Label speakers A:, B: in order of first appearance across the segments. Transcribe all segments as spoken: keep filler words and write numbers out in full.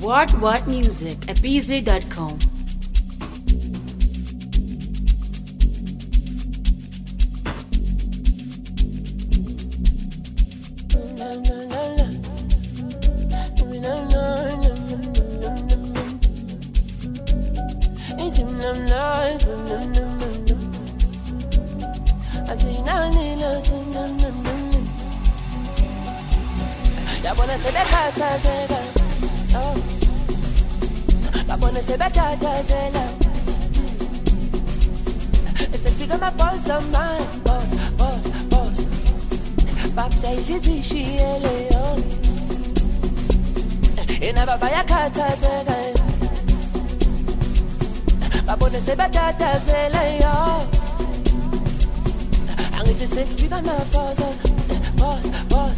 A: What What Music at b z dot com.
B: Yabona sebekhathazeka, oh. Yabona sebekhathazela. Esefika ama-boss amanye, boss, boss, boss. Bapta izizishiyele, oh. Enaba bayakhathazeka, babona sebekhathazela, oh. Angithi sekufika ama-boss, boss, boss.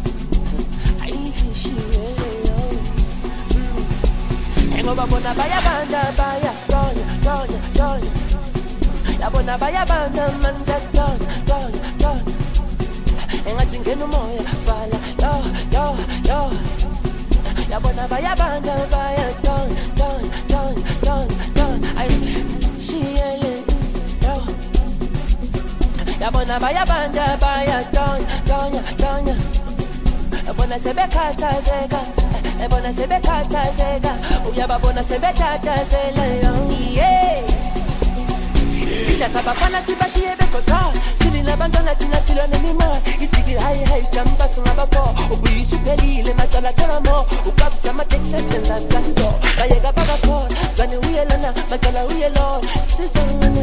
B: Ngoba bona bayabanda baya donya donya donya yabona bayabanda manda donya donya donya engathi ngena umoya vala yo yo yo yabona bayabanda baya donya donya donya donya donya ay shiyele yo yabona bayabanda baya donya donya donya yabona sebekhathazeka ebona sebekhathazeka uyababona sebekhathazela yeah Sikisha sabafana sibashiye bekoda silila bantwana thina silwa nemimoya isiki hayi hayi jamba singabapho ubuyisuphelile macala thelamo ukabisa ama-Texas endaso bayeka bakakhona kani uyelana macala uyelo sizana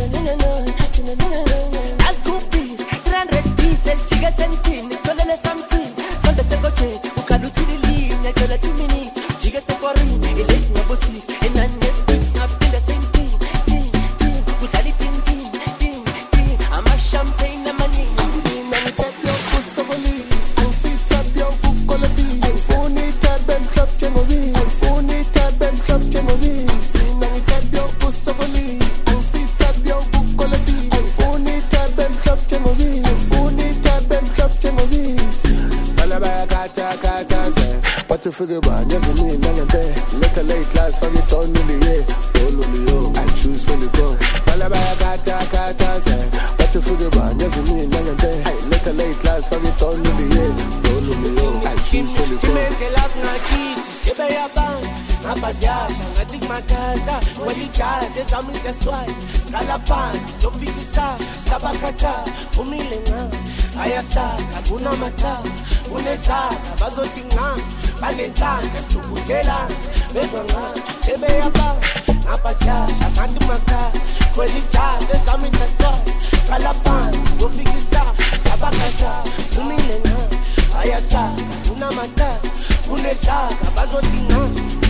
B: asgupis three hundred diesel jike sentini tholele something sonde sekoje ukaluthilili Nakala two minutes, jiga se foreign, elate number six, and then next week snap in the same thing, thing, thing, with a little thing, thing, thing. I'm a champagne, I'm a name.
C: I'm a tap your pussy, I'm see tap your book quality. I'm phony tap and flop genovese. I'm phony tap and flop genovese. I'm a tap your pussy, I'm see tap your book quality. I'm phony tap and flop genovese. I'm phony tap and flop genovese. Balabaya kata kata se. What to figure about, yes, I mean, none of that. Little late class, fuck it, don't really, yeah. Don't really, yo. I choose for the go. Balabaya kata kata se. What to figure about, yes, I mean, none of that. Hey, little late class, fuck it, don't really, yeah. Don't really, yo. I choose for the go.
B: Timeke love na kiti, sebe ya bang. Napajasha, ngatik makaza. Walijala, tezami seswai. Kalapan, zofikisa, sabakata. Umile nga, ayasaka, kuna mata. Unesaka, bazoti nga. Balentanga sukutela bezwana sebeyaba napashasha kanti maka kweli tande zamina so kalapani ufikisa sabakata umilena ayasa una mata unesaka bazotinga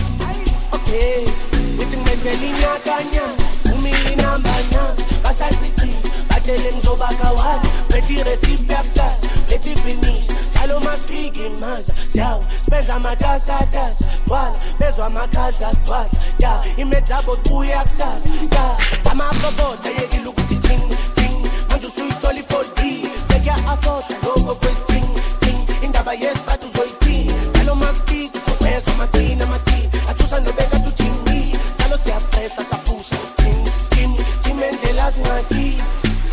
B: okay utingezelinya kanya umilina mbanya basasiti batele ngizobakawana bethi receive absas bethi finish Alo masiki maza, siyawa, spenza matasa tasa Twala, bezwa makaza twala Ya, imedzabo buya kusasa Ya, amaboboda yeki lukuti ting, ting Manju suitoli four D Sekya afota, logo kwezi ting, ting Indaba yesta tuzoiti Alo masiki, sopesa matina matina Atusa nobeka tuchimbi Alo siya presa sa pusha Ting, skin, timendelas ngaki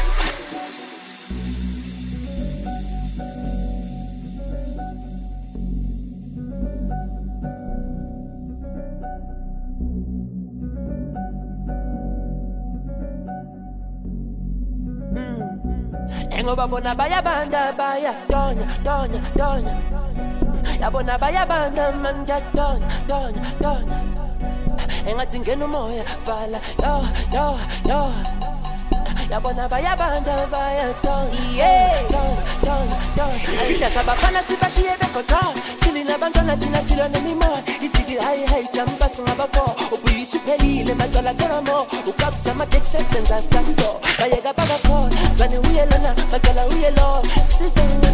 B: Ngoba bona bayabanda baya donya donya donya yabona bayabanda manja donya donya donya engathi ngena umoya vala yo yo yo yabona bayabanda baya donya yeah donya donya donya Sikisha sabafana sibashiye bekoda silila bantwana thina silwa nemimoya isiki hayi hayi jamba singabapho ubuyisuphelile macala thelamo ukabisa ama-Texas endaso bayeka bakakhona kani uyelana macala uyelo sizana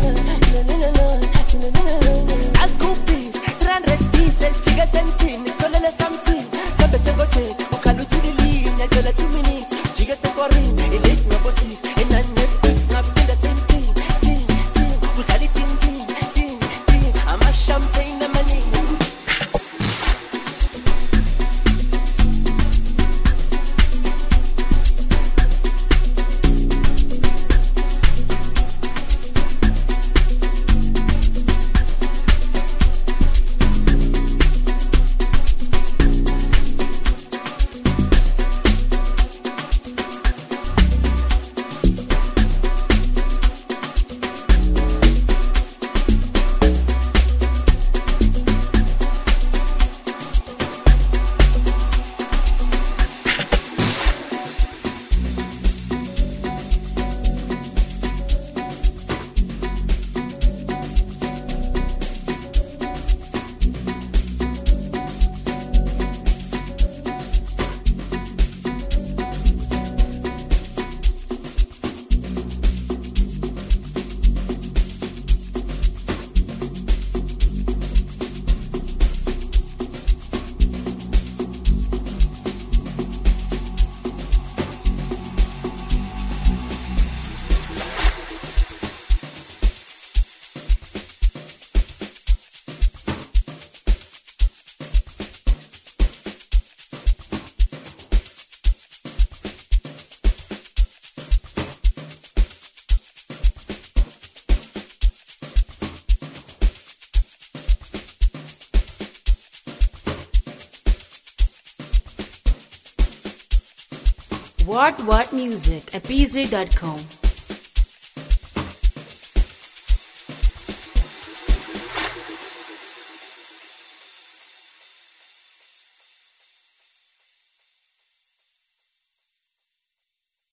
B: asgupis three hundred diesel jike sentini tholele something sabe sekoje ukaluthilili nyacela two minutes jike se foreign elate number six and then next week snap in the same thing thing thing with a little thing thing thing I'm a champagne, I'm a name.
A: What What Music at B Z dot com.